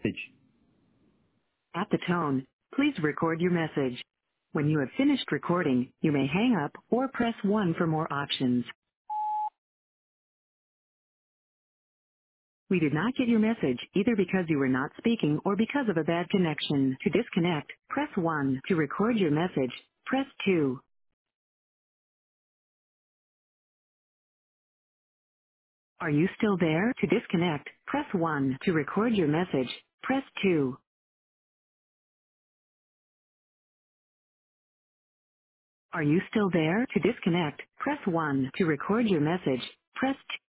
message. At the tone, please record your message. When you have finished recording, you may hang up or press 1 for more options. We did not get your message either because you were not speaking or because of a bad connection. To disconnect, press 1. To record your message, press 2. Are you still there? To disconnect, press 1. To record your message, press 2. Are you still there? To disconnect, press 1. To record your message, press 2.